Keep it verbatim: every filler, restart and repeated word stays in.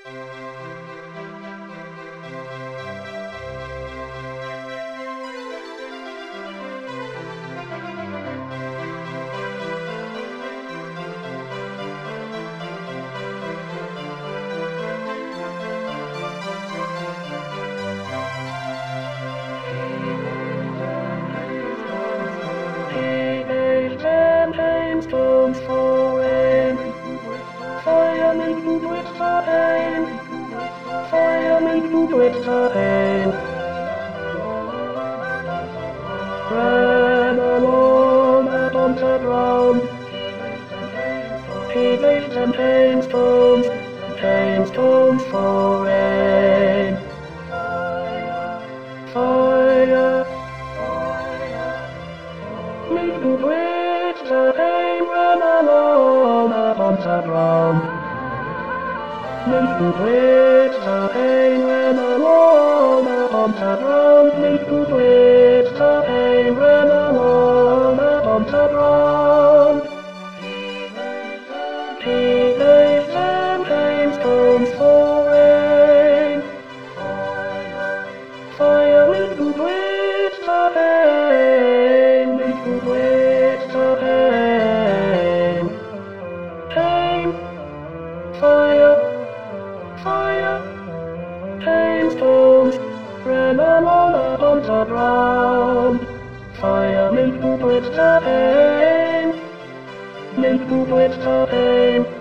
Stones for rain, firemen who do it for pain, firemen who do it for pain. Ran along and on the ground, he gave them hailstones, hailstones for rain. Fire, men who do it for pain, ran along and on the ground. Men who do it for pain, ran along and on the ground. Men who do it for pain, ran along and on the ground. He gave them hailstones for rain. Firemen who do it for pain, men who do it for pain. Pain, fire, fire, hailstones, ran along and on the ground. Firemen who do it for pain, men who do it for pain.